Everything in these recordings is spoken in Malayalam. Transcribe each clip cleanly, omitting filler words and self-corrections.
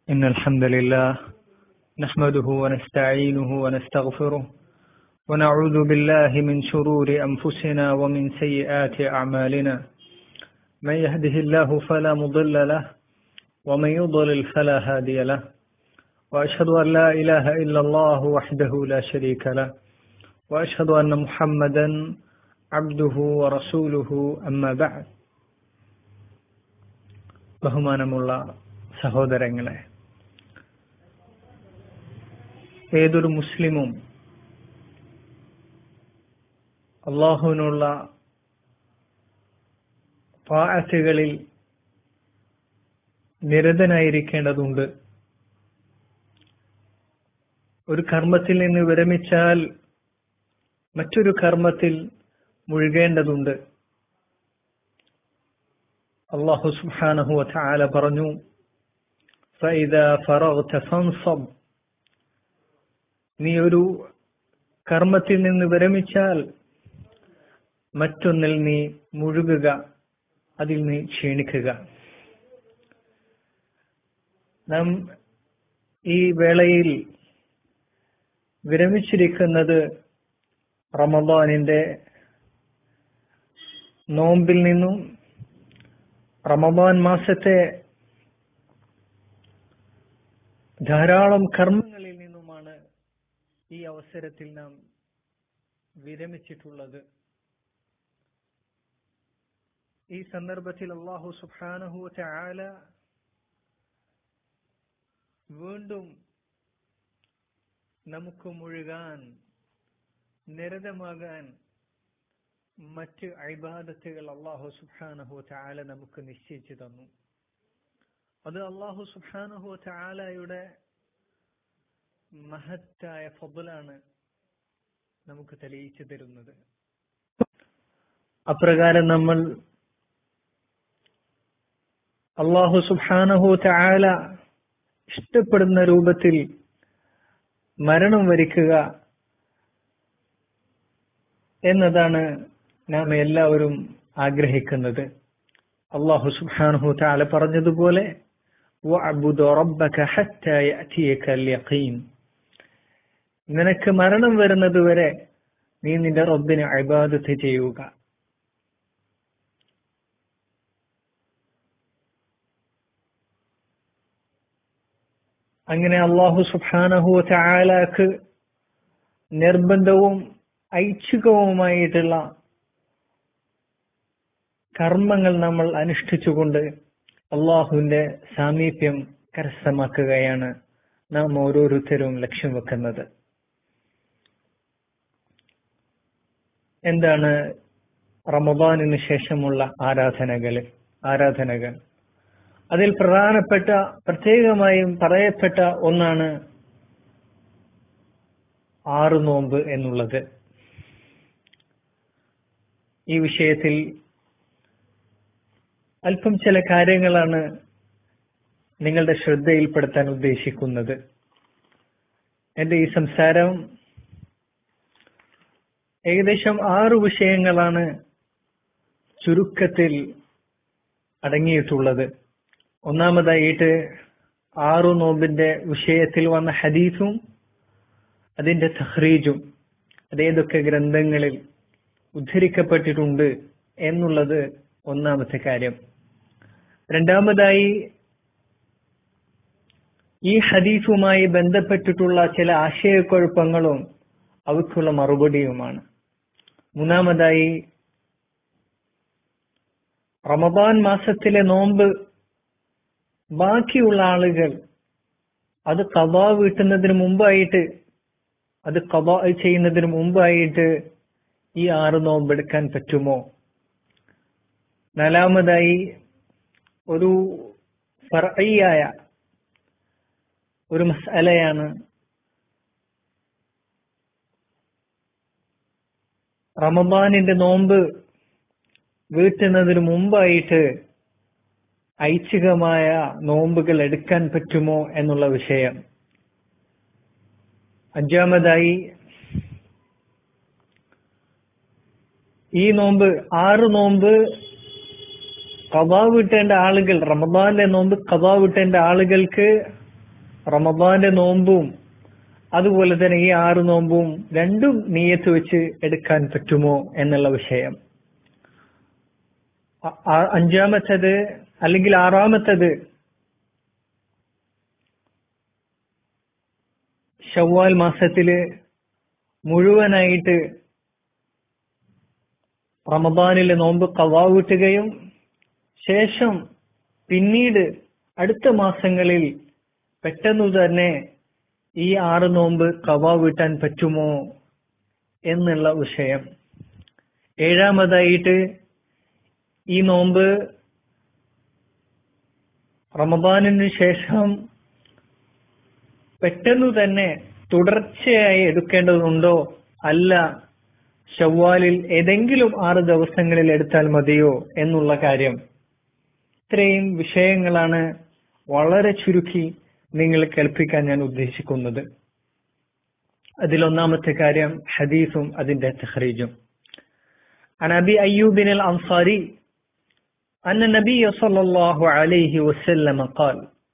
إن الحمد لله نحمده ونستعينه ونستغفره ونعوذ بالله من شرور أنفسنا ومن سيئات أعمالنا من يهده الله فلا مضل له ومن يضلل فلا هادي له وأشهد أن لا إله إلا الله وحده لا شريك له وأشهد أن محمدا عبده ورسوله أما بعد ബഹുമാനമുള്ള സഹോദരങ്ങളെ, ഏതൊരു മുസ്ലിമും അല്ലാഹുവിനുള്ള ത്വാഅത്തുകളിൽ നിരതനായിരിക്കേണ്ടതുണ്ട്. ഒരു കർമ്മത്തിൽ നിന്ന് വിരമിച്ചാൽ മറ്റൊരു കർമ്മത്തിൽ മുഴുകേണ്ടതുണ്ട്. അല്ലാഹു സുബ്ഹാനഹു വ തആല പറഞ്ഞു, ഫഇദാ ഫറഗ്ത ഫൻസബ്, നീ ഒരു കർമ്മത്തിൽ നിന്ന് വിരമിച്ചാൽ മറ്റൊന്നിൽ നീ മുഴുകുക, അതിൽ നീ ക്ഷീണിക്കുക. നാം ഈ വേളയിൽ വിരമിച്ചിരിക്കുന്നത് റമദാനിന്റെ നോമ്പിൽ നിന്നും റമദാൻ മാസത്തെ ധാരാളം കർമ്മങ്ങളിൽ നിന്നുമാണ് ഈ അവസരത്തിൽ നാം വിരമിച്ചിട്ടുള്ളത്. ഈ സന്ദർഭത്തിൽ അല്ലാഹു സുബ്ഹാനഹു വ തആല വീണ്ടും നമുക്ക് മുഴുകാൻ, നിരതമാകാൻ മറ്റ് ഇബാദത്തുകൾ അല്ലാഹു സുബ്ഹാനഹു വ തആല നമുക്ക് നിശ്ചയിച്ചു തന്നു. അത് അല്ലാഹു സുബ്ഹാനഹു വ തആലയുടെ മഹത്തായ ഫضലാണ് നമുക്ക് തെളിയിച്ചു തരുന്നത്. അപ്രകാരം നമ്മൾ അല്ലാഹു സുബ്ഹാനഹു വ തആല ഇഷ്ടപ്പെടുന്ന രൂപത്തിൽ മരണം വരിക്കുക എന്നതാണ് നാം എല്ലാവരും ആഗ്രഹിക്കുന്നത്. അല്ലാഹു സുബ്ഹാനഹു വ തആല പറഞ്ഞതുപോലെ വഅബ്ദു റബ്ബക ഹത്താ യഅതിയകൽ യഖീൻ, നിനക്ക് മരണം വരുന്നത് വരെ നീ നിന്റെ റബ്ബിനെ ഇബാദത്ത് ചെയ്യുക. അങ്ങനെ അല്ലാഹു സുബ്ഹാനഹു വ തആലക്ക് നിർബന്ധവും ഐച്ഛികവുമായിട്ടുള്ള കർമ്മങ്ങൾ നമ്മൾ അനുഷ്ഠിച്ചുകൊണ്ട് അല്ലാഹുവിന്റെ സാമീപ്യം കരസ്ഥമാക്കുകയാണ് നാം ഓരോരുത്തരും ലക്ഷ്യം വെക്കുന്നത്. എന്താണ് റമദാനിന് ശേഷമുള്ള ആരാധനകൾ? അതിൽ പ്രധാനപ്പെട്ട, പ്രത്യേകമായും പറയപ്പെട്ട ഒന്നാണ് 6 നോമ്പ് എന്നുള്ളത്. ഈ വിഷയത്തിൽ അല്പം ചില കാര്യങ്ങളാണ് നിങ്ങളുടെ ശ്രദ്ധയിൽപ്പെടുത്താൻ ഉദ്ദേശിക്കുന്നത്. എന്റെ ഈ സംസാരം ഏകദേശം 6 വിഷയങ്ങളാണ് ചുരുക്കത്തിൽ അടങ്ങിയിട്ടുള്ളത്. ഒന്നാമതായിട്ട് 6 നോമ്പിന്റെ വിഷയത്തിൽ വന്ന ഹദീസും അതിന്റെ തഖ്രീജും, അതേതൊക്കെ ഗ്രന്ഥങ്ങളിൽ ഉദ്ധരിക്കപ്പെട്ടിട്ടുണ്ട് എന്നുള്ളത് ഒന്നാമത്തെ കാര്യം. രണ്ടാമതായി ഈ ഹദീസുമായി ബന്ധപ്പെട്ടിട്ടുള്ള ചില ആശയക്കുഴപ്പങ്ങളും അവയ്ക്കുള്ള മറുപടിയുമാണ്. മൂന്നാമതായി റമദാൻ മാസത്തിലെ നോമ്പ് ബാക്കിയുള്ള ആളുകൾ അത് ഖദാ വീട്ടുന്നതിന് മുമ്പായിട്ട്, അത് ഖദാ ചെയ്യുന്നതിന് മുമ്പായിട്ട് ഈ 6 നോമ്പ് എടുക്കാൻ പറ്റുമോ? നാലാമതായി ഒരു ഫർഈയായ ഒരു മസ്അലയാണ് റമദാനിന്റെ നോമ്പ് വീട്ടുന്നതിന് മുമ്പായിട്ട് ഐച്ഛികമായ നോമ്പുകൾ എടുക്കാൻ പറ്റുമോ എന്നുള്ള വിഷയം. അഞ്ചാമതായി ഈ നോമ്പ് 6 നോമ്പ് ഖദാ വീട്ടേണ്ട ആളുകൾ, റമദാനിലെ നോമ്പ് ഖദാ വീട്ടേണ്ട ആളുകൾക്ക് റമദാന്റെ നോമ്പും അതുപോലെ തന്നെ ഈ 6 നോമ്പും രണ്ടും നിയ്യത്ത് വെച്ച് എടുക്കാൻ പറ്റുമോ എന്നുള്ള വിഷയം. അഞ്ചാമത്തത് അല്ലെങ്കിൽ 6ാമത്തത് ശവ്വാൽ മാസത്തില് മുഴുവനായിട്ട് റമദാനിലെ നോമ്പ് ഖളാ വീട്ടുകയും ശേഷം പിന്നീട് അടുത്ത മാസങ്ങളിൽ പെട്ടെന്ന് തന്നെ ഈ 6 നോമ്പ് ഖളാ വീട്ടാൻ പറ്റുമോ എന്നുള്ള വിഷയം. 7ാമതായിട്ട് ഈ നോമ്പ് റമദാനിന് ശേഷം പെട്ടെന്ന് തന്നെ തുടർച്ചയായി എടുക്കേണ്ടതുണ്ടോ, അല്ല ശവ്വാലിൽ ഏതെങ്കിലും 6 ദിവസങ്ങളിൽ എടുത്താൽ മതിയോ എന്നുള്ള കാര്യം. ഇത്രയും വിഷയങ്ങളാണ് വളരെ ചുരുക്കി നിങ്ങൾ കേൾപ്പിക്കാൻ ഞാൻ ഉദ്ദേശിക്കുന്നത്. അതിലൊന്നാമത്തെ കാര്യം ഹദീസും അതിന്റെ തഖ്രീജും. عن أبي أيوب الأنصاري أن النبي صلى الله عليه وسلم قال.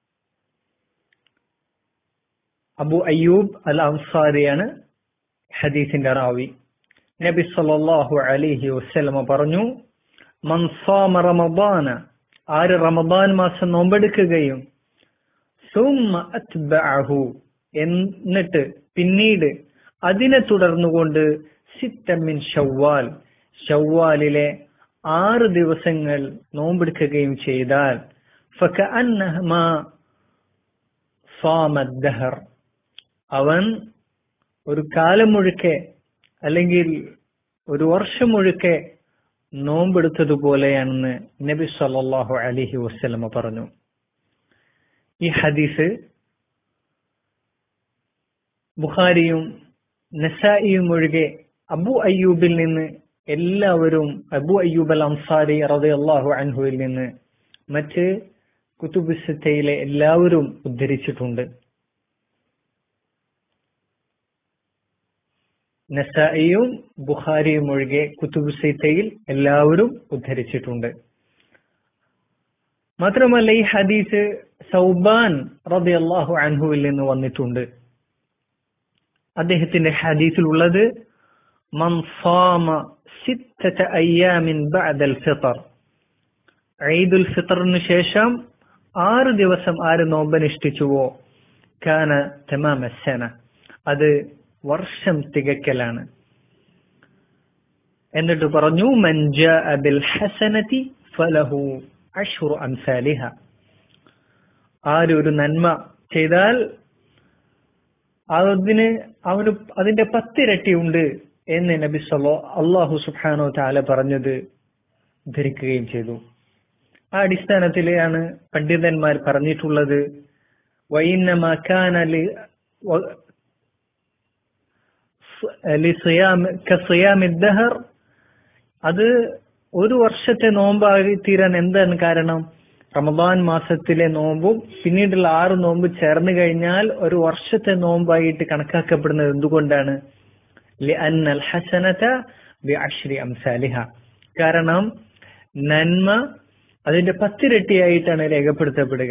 അബു അയ്യൂബ് അൽ അൻസാരിയാണ് ഹദീസിന്റെ റാവി. നബി സല്ലല്ലാഹു അലൈഹി വസല്ലം പറഞ്ഞു, മൻ സാമ റമദാന, ആര് റമദാൻ മാസം നോമ്പെടുക്കുകയും സുമ്മ അത്ബഅഹു, എന്നിട്ട് പിന്നീട് അതിനെ തുടർന്നുകൊണ്ട് സിത്ത മിൻ ശവ്വാൽ, ശവ്വാലിലെ 6 ദിവസങ്ങൾ നോമ്പെടുക്കുകയും ചെയ്താൽ ഫകഅന്നഹമാ സാമ ദഹർ, അവൻ ഒരു കാലം മുഴുക്കെ അല്ലെങ്കിൽ ഒരു വർഷം മുഴുക്കെ നോമ്പെടുത്തതുപോലെയാണെന്ന് നബി സല്ലല്ലാഹു അലൈഹി വസല്ലം പറഞ്ഞു. ഈ ഹദീസ് ബുഖാരിയും നസായിയും ഒഴികെ അബു അയ്യൂബിൽ നിന്ന് എല്ലാവരും, അബു അയ്യൂബ് അൽ അൻസാരി റളിയല്ലാഹു അൻഹുവിൽ നിന്ന് മറ്റ് കുതുബ് സിത്തയിലെ എല്ലാവരും ഉദ്ധരിച്ചിട്ടുണ്ട്. നസായിയും ബുഖാരിയും ഒഴികെ കുതുബ് സിത്തയിൽ എല്ലാവരും ഉദ്ധരിച്ചിട്ടുണ്ട്. മാത്രമല്ല ഈ ഹദീസ് സൗബാൻ റളിയല്ലാഹു അൻഹുവിൽ നിന്ന് വന്നിട്ടുണ്ട്. അദ്ദേഹത്തിന്റെ ഹദീസിലുള്ളത് മൻ സാമ 6 അയ്യാമിൻ ബഅദൽ ഫിത്ർ, ഈദുൽ ഫിത്റിന് ശേഷം 6 ദിവസം ആര് നോമ്പനുഷ്ഠിച്ചുവോ കാന തമാമ സന, അത് വർഷം തികക്കലാണ്. എന്നിട്ട് പറഞ്ഞു മൻ ജാഅ ബിൽ ഹസനതി ഫലഹു അശ്റു അംസാലിഹ, ആര് ഒരു നന്മ ചെയ്താൽ അവന് അതിന്റെ 10 ഇരട്ടി ഉണ്ട് എന്ന് നബി അല്ലാഹു സുബ്ഹാനഹു തആല പറഞ്ഞത് ധരിക്കുകയും ചെയ്തു. ആ അടിസ്ഥാനത്തിലാണ് പണ്ഡിതന്മാർ പറഞ്ഞിട്ടുള്ളത് വഇന്നമാ കാന ദഹർ, അത് ഒരു വർഷത്തെ നോമ്പായി തീരാൻ എന്താണ് കാരണം? റമദാൻ മാസത്തിലെ നോമ്പും പിന്നീടുള്ള 6 നോമ്പ് ചേർന്ന് കഴിഞ്ഞാൽ ഒരു വർഷത്തെ നോമ്പായിട്ട് കണക്കാക്കപ്പെടുന്നത് എന്തുകൊണ്ടാണ്? ലിഅന്നൽ ഹസനത ബിഅശ്രി അംസാലിഹ, കാരണം നന്മ അതിന്റെ 10 ഇരട്ടിയായിട്ടാണ് രേഖപ്പെടുത്തപ്പെടുക.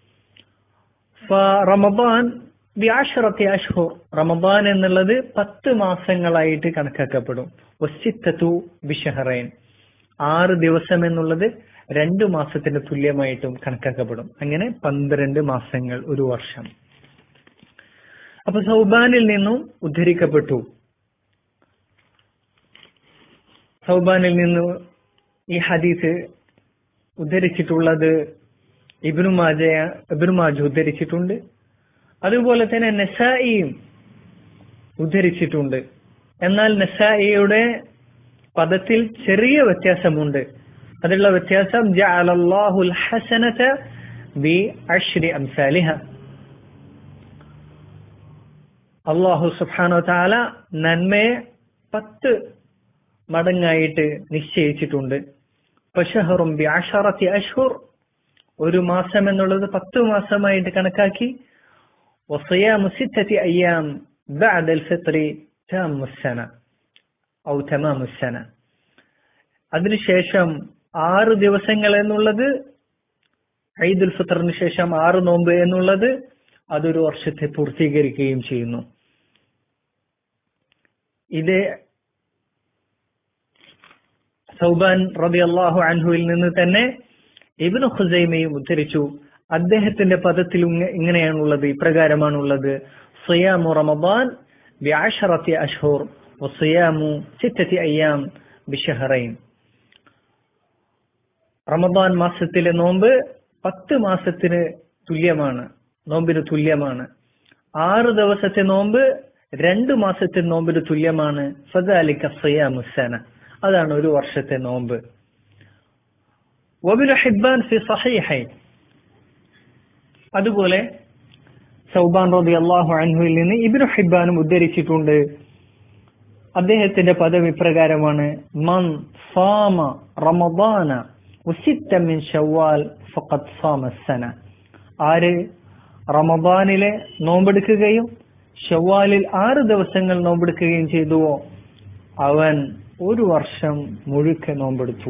റമദാൻ ബിഅശ്റതി അശ്ഹുർ, റമദാൻ എന്നുള്ളത് 10 മാസങ്ങളായിട്ട് കണക്കാക്കപ്പെടും. വസിത്തതു ബിശഹറൈൻ, 6 ദിവസം എന്നുള്ളത് 2 മാസത്തിന് തുല്യമായിട്ടും കണക്കാക്കപ്പെടും. അങ്ങനെ 12 മാസങ്ങൾ, ഒരു വർഷം. അപ്പൊ സൗബാനിൽ നിന്നും ഉദ്ധരിക്കപ്പെട്ടു. സൗബാനിൽ നിന്നും ഈ ഹദീസ് ഉദ്ധരിച്ചിട്ടുള്ളത് ഇബ്നു മാജ ഉദ്ധരിച്ചിട്ടുണ്ട്. അതുപോലെ തന്നെ നസായിയും ഉദ്ധരിച്ചിട്ടുണ്ട്. എന്നാൽ നസായിയുടെ പദത്തിൽ ചെറിയ വ്യത്യാസമുണ്ട്. അതിലുള്ള വ്യത്യാസം ജഅലല്ലാഹുൽ ഹസനത ബിഅശ്രി അംസാലിഹ, അല്ലാഹു സുബ്ഹാനഹു വതആല നന്മയെ 10 മടങ്ങായിട്ട് നിശ്ചയിച്ചിട്ടുണ്ട്. ഫശഹറും ബിഅശറതി അശ്ഹുർ, ഒരു മാസം എന്നുള്ളത് 10 മാസമായിട്ട് കണക്കാക്കി. വസിയാമു 6 അയ്യാം ബഅദൽ ഫിത്രി തമാമുസ്സന ഔ തമാമുസ്സന, അതിനുശേഷം 6 ദിവസങ്ങൾ എന്നുള്ളത്, ഈദുൽ ഫിത്റിന് ശേഷം 6 നോമ്പ് എന്നുള്ളത് അതൊരു വർഷത്തെ പൂർത്തീകരിക്കുകയും ചെയ്യുന്നു. ഇത് സൗബാൻ റളിയല്ലാഹു അൻഹുവിൽ നിന്ന് തന്നെ ഇബ്നു ഖുസൈമയും ഉദ്ധരിച്ചു. അദ്ദേഹത്തിന്റെ പദത്തിൽ ഇങ്ങനെയാണുള്ളത്, ഇപ്രകാരമാണുള്ളത്: സിയാമു റമദാൻ ബിഅശറത്തി അശ്ഹുർ വസിയാമു സിത്തത്തി അയ്യാം ബിശഹറൈൻ. റമദാൻ മാസത്തിലെ നോമ്പ് 10 മാസത്തിന് തുല്യമാണ്, നോമ്പിന് തുല്യമാണ്. 6 ദിവസത്തെ നോമ്പ് 2 മാസത്തെ നോമ്പിന് തുല്യമാണ്. ഫദാലിക സിയാമു സന, അതാണ് ഒരു വർഷത്തെ നോമ്പ്. വഇബ്നു ഹിബ്ബാൻ ഫി സഹീഹൈൻ, അതുപോലെ സൗബാൻ റളിയല്ലാഹു അൻഹുവിൽ നിന്ന് ഇബ്നു ഹിബ്ബാനും ഉദ്ധരിച്ചിട്ടുണ്ട്. അദ്ദേഹത്തിന്റെ പദം ഇപ്രകാരമാണ്: മൻ സാമ റമദാന വസിത്ത മിൻ ശവ്വാൽ ഫഖദ് സാമ സന. ആര് റമദാനിലെ നോമ്പെടുക്കുകയും ശവ്വാലിൽ 6 ദിവസങ്ങൾ നോമ്പെടുക്കുകയും ചെയ്തുവോ അവൻ ഒരു വർഷം മുഴുക്കെ നോമ്പെടുത്തു.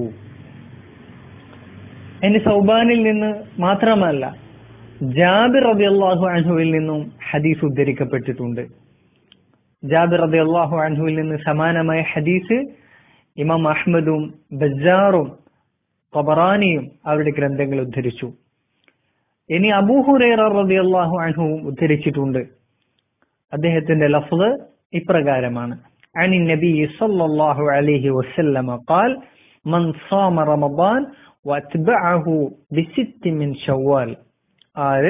ഇനി സൗബാനിൽ നിന്ന് മാത്രമല്ല, ജാബിർ റളിയല്ലാഹു അൻഹുവിൽ നിന്നും ഹദീസ് ഉദ്ധരിക്കപ്പെട്ടിട്ടുണ്ട്. ജാബിർ റളിയല്ലാഹു അൻഹുവിൽ നിന്ന് സമാനമായ ഹദീസ് ഇമാം അഹ്മദും ബസ്സാറും ഖബറാനിയും അവരുടെ ഗ്രന്ഥങ്ങൾ ഉദ്ധരിച്ചു. ഇനി അബൂ ഹുറൈറ റളിയല്ലാഹു അൻഹുവും ഉദ്ധരിച്ചിട്ടുണ്ട്. അദ്ദേഹത്തിന്റെ ലഫ്ള് ഇപ്രകാരമാണ്: അനി നബി സല്ലല്ലാഹു അലൈഹി വസല്ലം ഖാൽ മൻ സാമ റമദാൻ വഅത്ബഅഹു ബിസിത്തി മിൻ ശവ്വാൽ. ആര്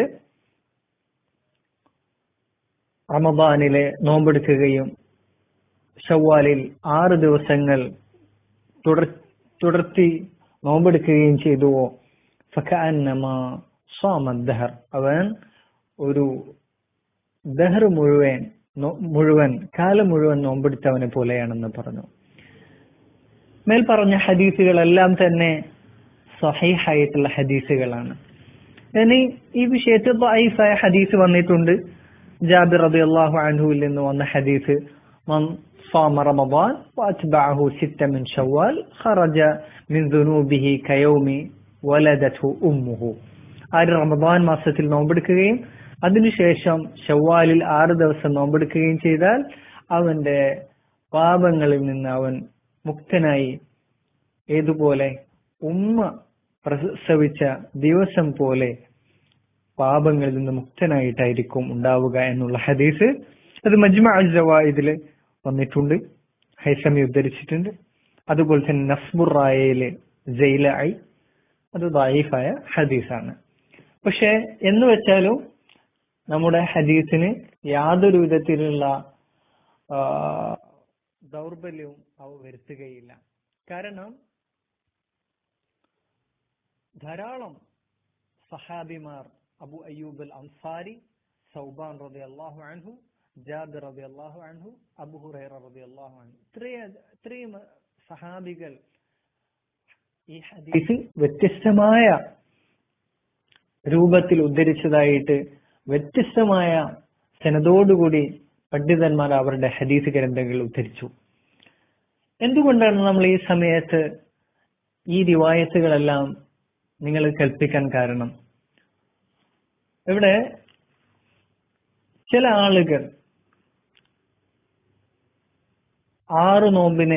റമദാനിലെ നോമ്പെടുക്കുകയും ശവ്വാലിൽ 6 ദിവസങ്ങൾ തുടർത്തി നോമ്പെടുക്കുകയും ചെയ്തുവോ ഫകഅന്നമാ സാമ ദഹർ, അവൻ ഒരു ദഹർ മുഴുവൻ കാലം മുഴുവൻ നോമ്പെടുത്തവനെ പോലെയാണെന്ന് പറഞ്ഞു. മേൽ പറഞ്ഞ ഹദീസുകളെല്ലാം തന്നെ സഹീഹായിട്ടുള്ള ഹദീസുകളാണ്. ഇനി ഈ വിഷയത്തിൽ ദഈഫായ ഹദീസ് വന്നിട്ടുണ്ട്. ജാബിർ റളിയല്ലാഹു അൻഹുവിൽ നിന്ന് വന്ന ഹദീസ്: മൻ സാമ റമദാൻ വഅത്ബഅഹു സിത്ത മിൻ ശവ്വാൽ ഖറജ മിൻ ദുനൂബിഹി കയൗമി വലദത്ഹു ഉമ്മുഹു. ആര് റമദാൻ മാസത്തിൽ നോമ്പെടുക്കുകയും അതിനുശേഷം ശവ്വാലിൽ 6 ദിവസം നോമ്പെടുക്കുകയും ചെയ്താൽ അവന്റെ പാപങ്ങളിൽ നിന്ന് അവൻ മുക്തനായി, ഏതുപോലെ ഉമ്മ പ്രസവിച്ച ദിവസം പോലെ പാപങ്ങളിൽ നിന്ന് മുക്തനായിട്ടായിരിക്കും ഉണ്ടാവുക എന്നുള്ള ഹദീസ് അത് മജ്മഉ സവായിദിൽ വന്നിട്ടുണ്ട്. ഹൈസമി ഉദ്ധരിച്ചിട്ടുണ്ട്. അതുപോലെ തന്നെ നസ്ബുർ റായയിലെ ജൈലഈ അത് ദഈഫായ ഹദീസാണ്. പക്ഷെ എന്ന് വെച്ചാലും നമ്മുടെ ഹദീസിന് യാതൊരു വിധത്തിലുള്ള ദൗർബല്യവും അവ വരുത്തുകയില്ല. കാരണം ധാരാളം സഹാബിമാർ, അബു അയ്യൂബ് അൽ അൻസാരി, സൗബാൻ റളിയല്ലാഹു അൻഹു, ജാബിർ റളിയല്ലാഹു അൻഹു, അബു ഹുറൈറ റളിയല്ലാഹു അൻഹു, ഇത്രയും സഹാബികൾ ഈ ഹദീസ് വ്യത്യസ്തമായ രൂപത്തിൽ ഉദ്ധരിച്ചതായിട്ട് വ്യത്യസ്തമായ സനദോടുകൂടി പണ്ഡിതന്മാർ അവരുടെ ഹദീസ് ഗ്രന്ഥങ്ങൾ ഉദ്ധരിച്ചു. എന്തുകൊണ്ടാണ് നമ്മൾ ഈ സമയത്ത് ഈ റിവായത്തുകളെല്ലാം നിങ്ങൾ കേൾപ്പിക്കാൻ കാരണം? ഇവിടെ ചില ആളുകൾ 6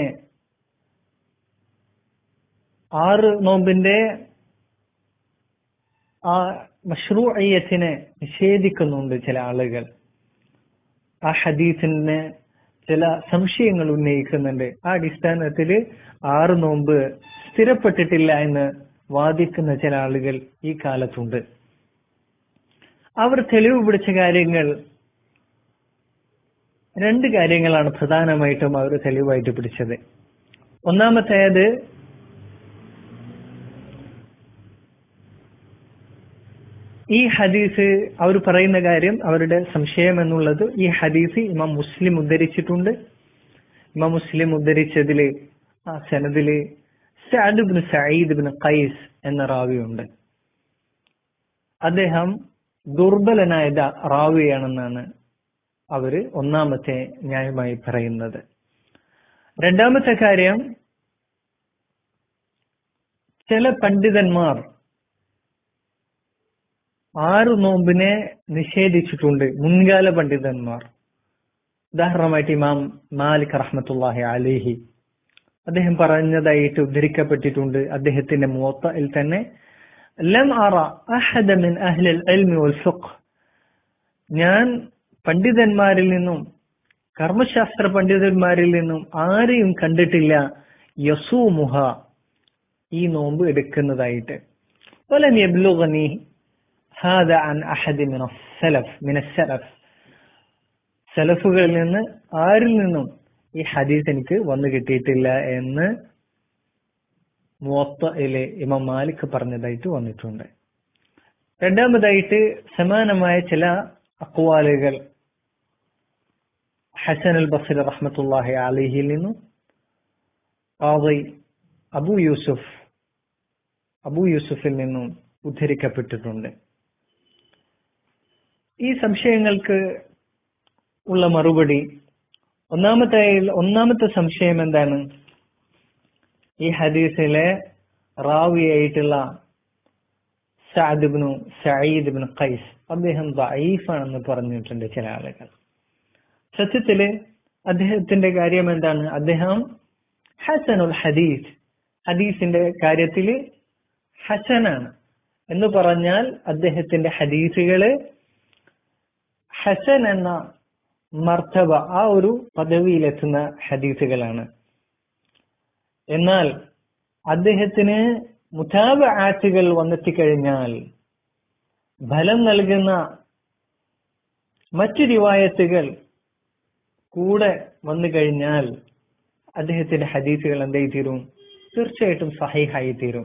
നോമ്പിന്റെ ആ മശ്രൂഇയ്യത്തിനെ നിഷേധിക്കുന്നുണ്ട്. ചില ആളുകൾ ആ ഹദീസിന് ചില സംശയങ്ങൾ ഉന്നയിക്കുന്നുണ്ട്. ആ അടിസ്ഥാനത്തിൽ 6 നോമ്പ് സ്ഥിരപ്പെട്ടിട്ടില്ല എന്ന് വാദിക്കുന്ന ചില ആളുകൾ ഈ കാലത്തുണ്ട്. അവർ തെളിവ് പിടിച്ച കാര്യങ്ങൾ 2 കാര്യങ്ങളാണ് പ്രധാനമായിട്ടും അവർ തെളിവായിട്ട് പിടിച്ചത്. ഒന്നാമത്തേത്, ഈ ഹദീസ് അവർ പറയുന്ന കാര്യം, അവരുടെ സംശയം എന്നുള്ളത്, ഈ ഹദീസ് ഇമാം മുസ്ലിം ഉദ്ധരിച്ചിട്ടുണ്ട്. ഇമാം മുസ്ലിം ഉദ്ധരിച്ചതില് ആ സനദില് Saad ibn Saeed ibn Qais എന്ന റാവിയുണ്ട്. അദ്ദേഹം ദുർബലനായ റാവിയാണെന്നാണ് അവര് ഒന്നാമത്തെ ന്യായമായി പറയുന്നത്. രണ്ടാമത്തെ കാര്യം, ചില പണ്ഡിതന്മാർ 6 നോമ്പിനെ നിഷേധിച്ചിട്ടുണ്ട് മുൻകാല പണ്ഡിതന്മാർ. ഉദാഹരണമായിട്ട് ഇമാം മാലിക് റഹ്മത്തുള്ളാഹി അലൈഹി അദ്ദേഹം പറഞ്ഞതായിട്ട് ഉദ്ധരിക്കപ്പെട്ടിട്ടുണ്ട്. അദ്ദേഹത്തിന്റെ മുവത്തയിൽ തന്നെ, ലം അറ അഹദ മിൻ അഹ്ലിൽ ഇൽമി വൽ ഫിഖ്, ഞാൻ പണ്ഡിതന്മാരിൽ നിന്നും കർമ്മശാസ്ത്ര പണ്ഡിതന്മാരിൽ നിന്നും ആരെയും കണ്ടിട്ടില്ല യസൂമുഹ, ഈ നോമ്പ് എടുക്കുന്നതായിട്ട്. വലം യബ്ലുഗനി ഹാദ അൻ അഹദി മിനസ് സലഫ്, സലഫുകളിൽ നിന്ന് ആരിൽ നിന്നും ഈ ഹദീസ് എനിക്ക് വന്നു കിട്ടിയിട്ടില്ല എന്ന് മുവത്തയിലെ ഇമാം മാലിക് പറഞ്ഞതായിട്ട് വന്നിട്ടുണ്ട്. രണ്ടാമതായിട്ട് സമാനമായ ചില അഖ്വാലുകൾ ഹസൻ അൽ ബസ്രി റഹ്മത്തുള്ളാഹി അലൈഹിയിൽ നിന്നും ഖാദി അബൂ യൂസുഫിൽ നിന്നും ഉദ്ധരിക്കപ്പെട്ടിട്ടുണ്ട്. ഈ സംശയങ്ങൾക്ക് ഉള്ള മറുപടി, ഒന്നാമത്തെ സംശയം എന്താണ്? ഈ ഹദീസിലെ റാവിയായിട്ടുള്ള സഈദ് ഇബ്നു ഖൈസ് അദ്ദേഹം ദഈഫാണെന്ന് പറഞ്ഞിട്ടുണ്ട് ചില ആളുകൾ. സത്യത്തില് അദ്ദേഹത്തിന്റെ കാര്യം എന്താണ്? അദ്ദേഹം ഹസനുൽ ഹദീസിന്റെ കാര്യത്തില് ഹസനാണ് എന്ന് പറഞ്ഞാൽ അദ്ദേഹത്തിന്റെ ഹദീസുകള് ഹസൻ എന്ന മർത്തബ, ആ ഒരു പദവിയിലെത്തുന്ന ഹദീസുകളാണ്. എന്നാൽ അദ്ദേഹത്തിന് മുതാബഅത്തുകൾ വന്നെത്തിക്കഴിഞ്ഞാൽ, ഫലം നൽകുന്ന മറ്റു റിവായത്തുകൾ കൂടെ വന്നു കഴിഞ്ഞാൽ അദ്ദേഹത്തിന്റെ ഹദീസുകൾ എന്തായി തീരും? തീർച്ചയായിട്ടും സഹീഹായി തീരും.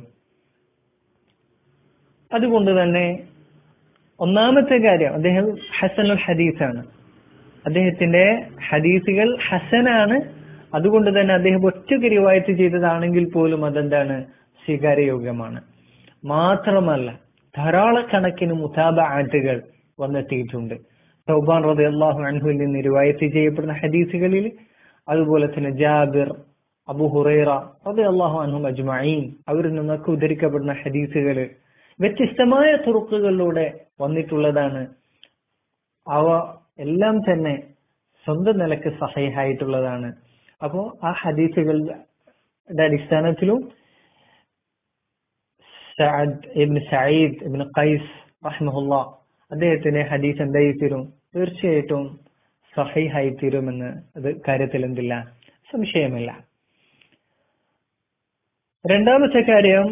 അതുകൊണ്ട് തന്നെ ഒന്നാമത്തെ കാര്യം, അദ്ദേഹം ഹസനുൽ ഹദീസാണ്, അദ്ദേഹത്തിന്റെ ഹദീസുകൾ ഹസനാണ്. അതുകൊണ്ട് തന്നെ അദ്ദേഹം ഒറ്റയ്ക്ക് റിവായത്ത് ചെയ്തതാണെങ്കിൽ പോലും അതെന്താണ്? സ്വീകാര്യയോഗ്യമാണ്. മാത്രമല്ല ധാരാളക്കണക്കിന് മുതാബഅത്തുകൾ വന്നെത്തിയിട്ടുണ്ട്. തൗബാൻ റളിയല്ലാഹു അൻഹുവിൽ നിന്ന് റിവായത്ത് ചെയ്യപ്പെടുന്ന ഹദീസുകളിൽ, അതുപോലെ തന്നെ ജാബിർ, അബൂ ഹുറൈറ റളിയല്ലാഹു അൻഹും അജ്മഈൻ അവരിൽ നിന്നൊക്കെ ഉദ്ധരിക്കപ്പെടുന്ന ഹദീസുകൾ വ്യത്യസ്തമായ തുറുക്കുകളിലൂടെ വന്നിട്ടുള്ളതാണ്. അവ എല്ലാം തന്നെ സ്വന്തം നിലക്ക് സഹീഹായിട്ടുള്ളതാണ്. അപ്പോ ആ ഹദീസുകളുടെ അടിസ്ഥാനത്തിലും സഈദ് ഇബ്നു ഖൈസ് റഹിമഹുല്ലാഹ് അദ്ദേഹത്തിന്റെ ഹദീസ് എന്തായി തീരും? തീർച്ചയായിട്ടും സഹീഹായി തീരുമെന്ന് അത് കാര്യത്തിൽ എന്തില്ല, സംശയമില്ല. രണ്ടാമത്തെ കാര്യം,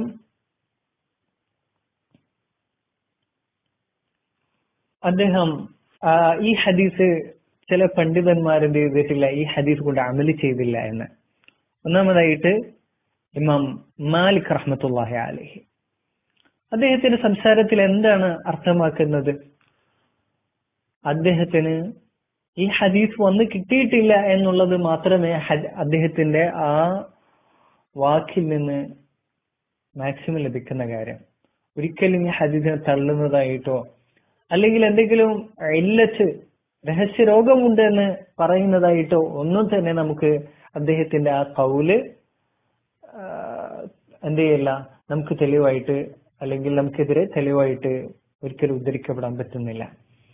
അദ്ദേഹം ഈ ഹദീസ് ചില പണ്ഡിതന്മാരെന്ത് ചെയ്തിട്ടില്ല, ഈ ഹദീസ് കൊണ്ട് അമല് ചെയ്തില്ല എന്ന്. ഒന്നാമതായിട്ട് ഇമാം മാലിക് റഹ്മത്തുള്ളാഹി അലൈഹി അദ്ദേഹത്തിന്റെ സംസാരത്തിൽ എന്താണ് അർത്ഥമാക്കുന്നത്? അദ്ദേഹത്തിന് ഈ ഹദീസ് വന്ന് കിട്ടിയിട്ടില്ല എന്നുള്ളത് മാത്രമേ അദ്ദേഹത്തിന്റെ ആ വാക്കിൽ നിന്ന് മാക്സിമം ലഭിക്കുന്ന കാര്യം. ഒരിക്കലും ഈ ഹദീസിനെ തള്ളുന്നതായിട്ടോ അല്ലെങ്കിൽ എന്തെങ്കിലും ഇല്ലത്ത്, രഹസ്യ രോഗമുണ്ട് എന്ന് പറയുന്നതായിട്ടോ ഒന്നും തന്നെ നമുക്ക് അദ്ദേഹത്തിന്റെ ആ ഖൗല് എന്ത് ചെയ്യില്ല, നമുക്ക് തെളിവായിട്ട് അല്ലെങ്കിൽ നമുക്കെതിരെ തെളിവായിട്ട് ഒരിക്കലും ഉദ്ധരിക്കപ്പെടാൻ പറ്റുന്നില്ല.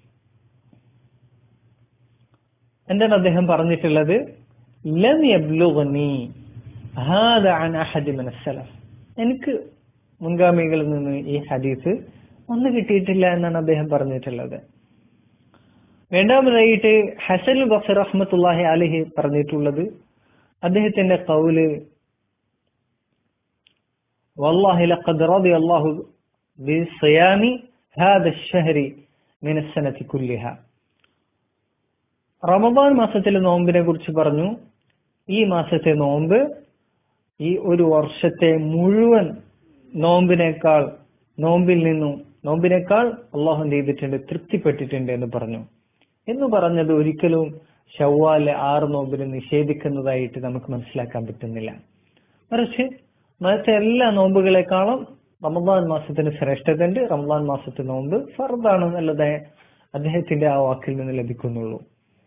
എന്താണ് അദ്ദേഹം പറഞ്ഞിട്ടുള്ളത്? ലം യബ്ലുഗ്നി ഹാദ അൻ അഹദി മിനസ് സലഫ്, എനിക്ക് മുൻഗാമികളിൽ നിന്ന് ഈ ഹദീസ് ഒന്നും കിട്ടിയിട്ടില്ല എന്നാണ് അദ്ദേഹം പറഞ്ഞിട്ടുള്ളത്. രണ്ടാമതായിട്ട് ഹസൻ ബസ്രി റഹ്മത്തുള്ളാഹി അലൈഹി പറഞ്ഞിട്ടുള്ളത്, അദ്ദേഹത്തിന്റെ ഖൗല് വല്ലാഹി ലഖദ് റളിയല്ലാഹു ബിസിയാമി ഹാദാ അശ്ശഹരി മിന അസ്സനതി കുല്ലിഹ. റമദാൻ മാസത്തിലെ നോമ്പിനെ കുറിച്ച് പറഞ്ഞു. ഈ മാസത്തെ നോമ്പ് ഈ ഒരു വർഷത്തെ മുഴുവൻ നോമ്പിനേക്കാൾ അള്ളാഹു ചെയ്തിട്ടുണ്ട്, തൃപ്തിപ്പെട്ടിട്ടുണ്ട് എന്ന് പറഞ്ഞു. എന്ന് പറഞ്ഞത് ഒരിക്കലും ശവ്വാലിലെ 6 നോമ്പിനെ നിഷേധിക്കുന്നതായിട്ട് നമുക്ക് മനസ്സിലാക്കാൻ പറ്റുന്നില്ല. മറിച്ച് മറ്റേ എല്ലാ നോമ്പുകളെക്കാളും റമദാൻ മാസത്തിന് ശ്രേഷ്ഠതയുണ്ട്. റമദാൻ മാസത്തെ നോമ്പ് ഫർദാണ് എന്നുള്ളത് അദ്ദേഹത്തിന്റെ ആ വാക്കിൽ നിന്ന് ലഭിക്കുന്നുള്ളൂ.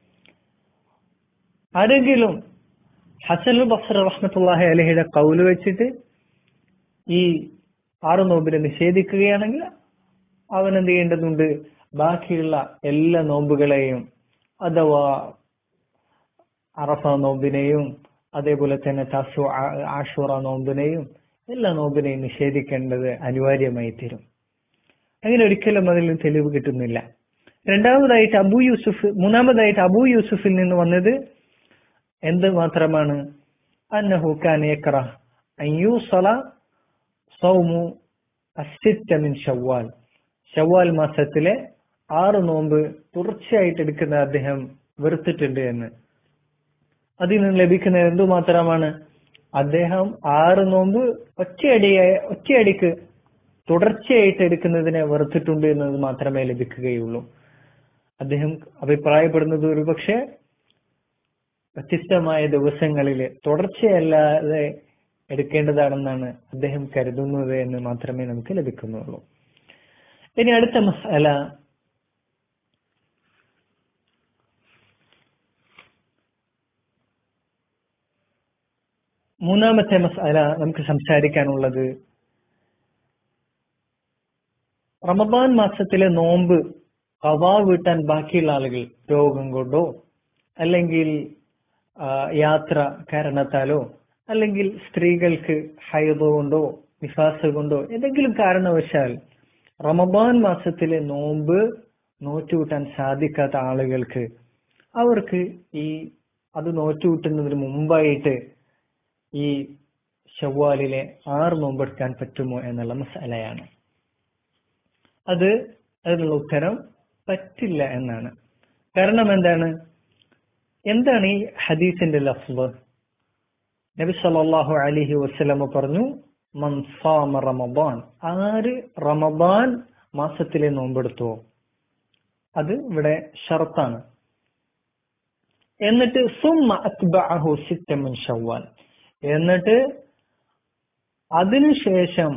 ആരെങ്കിലും ഹസൻ ബസ്രി റഹ്മത്തുള്ളാഹി അലൈഹിയുടെ ഖൗല് വെച്ചിട്ട് ഈ 6 നോമ്പിനെ നിഷേധിക്കുകയാണെങ്കിൽ അവൻ എന്ത് ചെയ്യേണ്ടതുണ്ട്? ബാക്കിയുള്ള എല്ലാ നോമ്പുകളെയും, അഥവാ അറഫ നോമ്പിനെയും അതേപോലെ തന്നെ ആഷൂറ നോമ്പിനെയും എല്ലാ നോമ്പിനെയും നിഷേധിക്കേണ്ടത് അനിവാര്യമായി തീരും. അങ്ങനെ ഒരിക്കലും അതിൽ തെളിവ് കിട്ടുന്നില്ല. മൂന്നാമതായിട്ട് അബൂ യൂസുഫിൽ നിന്ന് വന്നത് എന്ത് മാത്രമാണ്? അന്നഹു കാന യക്റഹ് അൻ യൂസല സൗമു അസ്സിത്ത മിൻ ശവ്വാൽ. ശവ്വാൽ മാസത്തിലെ 6 നോമ്പ് തുടർച്ചയായിട്ട് എടുക്കുന്ന അദ്ദേഹം വെറുത്തിട്ടുണ്ട് എന്ന്. അതിൽ നിന്ന് ലഭിക്കുന്നത് എന്തുമാത്രമാണ്? അദ്ദേഹം 6 നോമ്പ് ഒറ്റയടിക്ക് തുടർച്ചയായിട്ട് എടുക്കുന്നതിനെ വെറുത്തിട്ടുണ്ട് എന്നത് മാത്രമേ ലഭിക്കുകയുള്ളൂ. അദ്ദേഹം അഭിപ്രായപ്പെടുന്നത് ഒരുപക്ഷെ വ്യത്യസ്തമായ ദിവസങ്ങളിൽ തുടർച്ചയല്ലാതെ എടുക്കേണ്ടതാണെന്നാണ് അദ്ദേഹം കരുതുന്നത് എന്ന് മാത്രമേ നമുക്ക് ലഭിക്കുന്നുള്ളൂ. ഇനി അടുത്ത മസ്അല, മൂന്നാമത്തെ മസ്അല നമുക്ക് സംസാരിക്കാനുള്ളത്, റമദാൻ മാസത്തിലെ നോമ്പ് ഖളാ വീട്ടാൻ ബാക്കിയുള്ള ആളുകൾ രോഗം കൊണ്ടോ അല്ലെങ്കിൽ യാത്ര കാരണത്താലോ അല്ലെങ്കിൽ സ്ത്രീകൾക്ക് ഹൈദ് കൊണ്ടോ നിഫാസ് കൊണ്ടോ ഏതെങ്കിലും കാരണവശാൽ റമദാൻ മാസത്തിലെ നോമ്പ് നോറ്റുകൂട്ടാൻ സാധിക്കാത്ത ആളുകൾക്ക് അവർക്ക് അത് നോറ്റുകൂട്ടുന്നതിന് മുമ്പായിട്ട് ഈ ശവ്വാലിലെ 6 നോമ്പെടുക്കാൻ പറ്റുമോ എന്നുള്ള മസലയാണ്. അതിനുള്ള ഉത്തരം പറ്റില്ല എന്നാണ്. കാരണം എന്താണ് ഈ ഹദീസിന്റെ ലഫ്ള്? നബി സല്ലല്ലാഹു അലൈഹി വസല്ലം പറഞ്ഞു, മൻ സാമ റമദാൻ, ആര് റമദാൻ മാസത്തിലെ നോമ്പെടുത്തുവോ, അത് ഇവിടെ ഷർത്താണ്. എന്നിട്ട് സുമ്മ അത്ബഅഹു സിത്ത മിൻ ശവ്വാൽ, എന്നിട്ട് അതിനുശേഷം